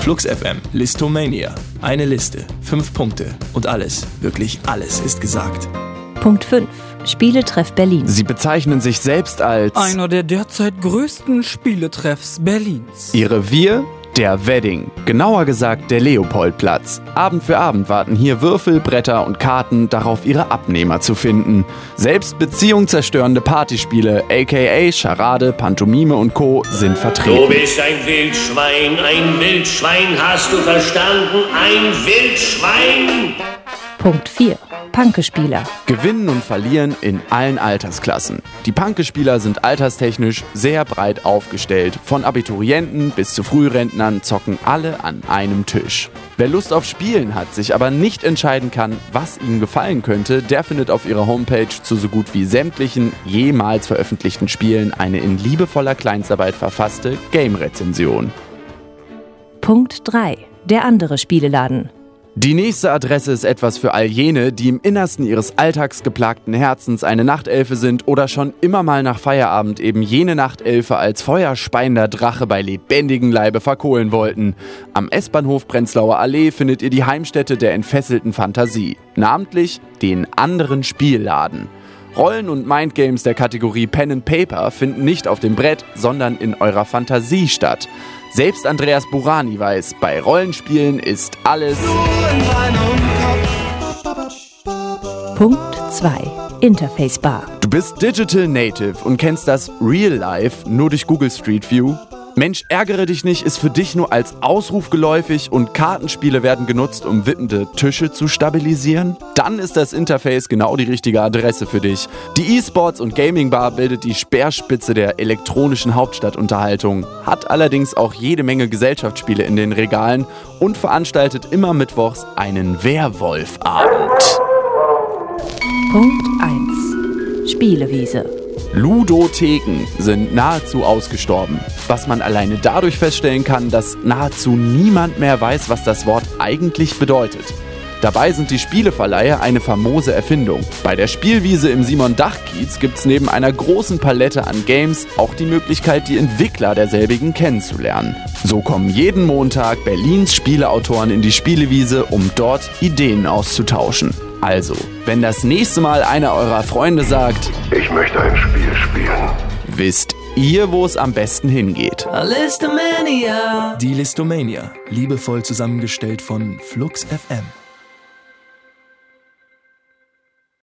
Flux FM, Listomania. Eine Liste, 5 Punkte und alles, wirklich alles ist gesagt. Punkt 5. Spieletreff Berlin. Sie bezeichnen sich selbst als einer der derzeit größten Spieletreffs Berlins. Ihr Revier? Der Wedding, genauer gesagt der Leopoldplatz. Abend für Abend warten hier Würfel, Bretter und Karten darauf, ihre Abnehmer zu finden. Selbst beziehungszerstörende Partyspiele, aka Charade, Pantomime und Co. sind vertreten. Du bist ein Wildschwein, hast du verstanden? Ein Wildschwein! Punkt 4. Punkespieler. Gewinnen und verlieren in allen Altersklassen. Die Punkespieler sind alterstechnisch sehr breit aufgestellt. Von Abiturienten bis zu Frührentnern zocken alle an einem Tisch. Wer Lust auf Spielen hat, sich aber nicht entscheiden kann, was ihm gefallen könnte, der findet auf ihrer Homepage zu so gut wie sämtlichen jemals veröffentlichten Spielen eine in liebevoller Kleinstarbeit verfasste Game-Rezension. Punkt 3. Der andere Spieleladen. Die nächste Adresse ist etwas für all jene, die im Innersten ihres alltagsgeplagten Herzens eine Nachtelfe sind oder schon immer mal nach Feierabend eben jene Nachtelfe als feuerspeiender Drache bei lebendigem Leibe verkohlen wollten. Am S-Bahnhof Prenzlauer Allee findet ihr die Heimstätte der entfesselten Fantasie, namentlich den anderen Spielladen. Rollen- und Mindgames der Kategorie Pen and Paper finden nicht auf dem Brett, sondern in eurer Fantasie statt. Selbst Andreas Burani weiß, bei Rollenspielen ist alles Punkt 2. Interface Bar. Du bist Digital Native und kennst das Real Life nur durch Google Street View? Mensch, ärgere dich nicht ist für dich nur als Ausruf geläufig und Kartenspiele werden genutzt, um wippende Tische zu stabilisieren? Dann ist das Interface genau die richtige Adresse für dich. Die E-Sports- und Gaming-Bar bildet die Speerspitze der elektronischen Hauptstadtunterhaltung, hat allerdings auch jede Menge Gesellschaftsspiele in den Regalen und veranstaltet immer mittwochs einen Werwolfabend. Punkt 1. Spielewiese. Ludotheken sind nahezu ausgestorben. Was man alleine dadurch feststellen kann, dass nahezu niemand mehr weiß, was das Wort eigentlich bedeutet. Dabei sind die Spieleverleihe eine famose Erfindung. Bei der Spielwiese im Simon-Dach-Kiez gibt's neben einer großen Palette an Games auch die Möglichkeit, die Entwickler derselbigen kennenzulernen. So kommen jeden Montag Berlins Spieleautoren in die Spielewiese, um dort Ideen auszutauschen. Also, wenn das nächste Mal einer eurer Freunde sagt, ich möchte ein Spiel spielen, wisst ihr, wo es am besten hingeht. Die Listomania, liebevoll zusammengestellt von Flux FM.